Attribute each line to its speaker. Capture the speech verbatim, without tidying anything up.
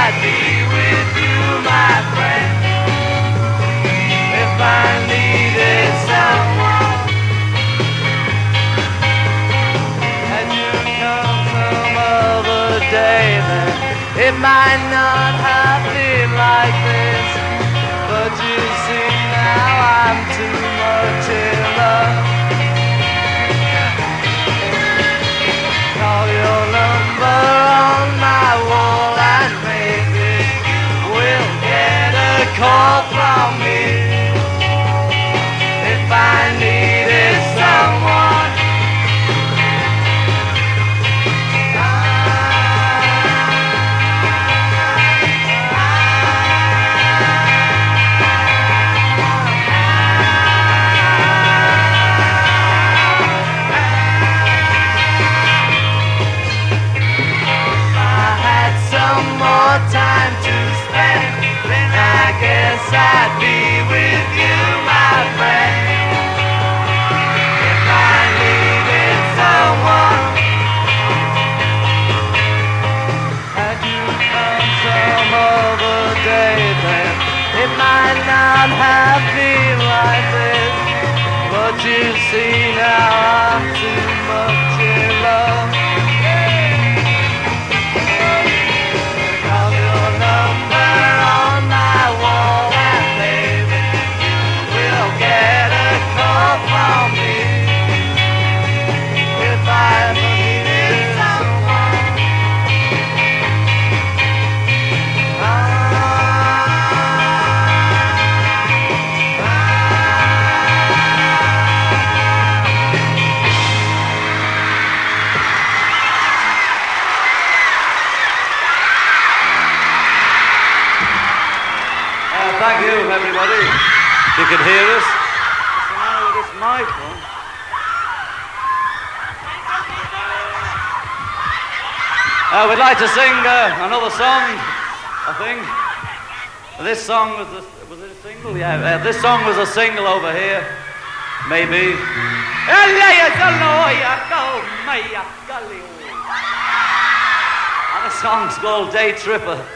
Speaker 1: I'd be with you, my friend. If I needed someone, had you come some other day, then it might not have been like this. But you see now I'm too much in love. Call your number on my wall and maybe we'll get a call from me. If I needed someone, time to spend, then I guess I'd be with you, my friend. If I needed someone, had you come some other day, then it might not have been like this. But you see now I'm too much in love. Thank you, everybody. You can hear us. What's the matter with this mic? Uh, we'd like to sing uh, another song, I think. This song was a, was it a single? Yeah, uh, this song was a single over here, maybe. And the song's called Day Tripper.